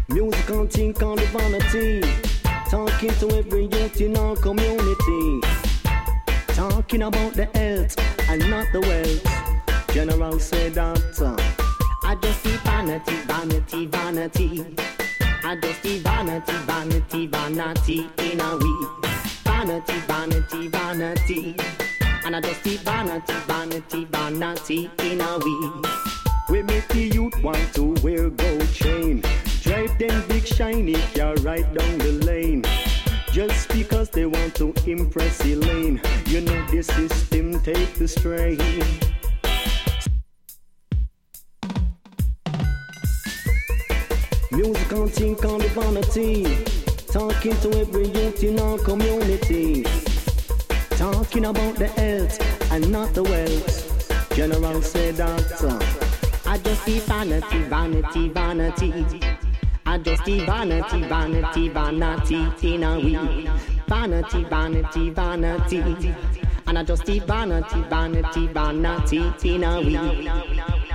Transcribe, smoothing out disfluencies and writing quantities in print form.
Musical thing called the vanity. Talking to every youth in our community. Talking about the health and not the wealth. General said that I just see vanity, vanity, vanity. I just see vanity, vanity, vanity in a we. Vanity, vanity, vanity. And I just see vanity, vanity, vanity in a we. We make the youth want to wear gold chain. Drive them big shiny car right down the lane. Just because they want to impress Elaine. You know the system take the strain. Musical thing called the vanity. Talking to every youth in our community. Talking about the health and not the wealth. General said that I just see vanity, vanity, vanity. I just see vanity, vanity, vanity in a we. Vanity, vanity, vanity. And I just see vanity, vanity, vanity in a we.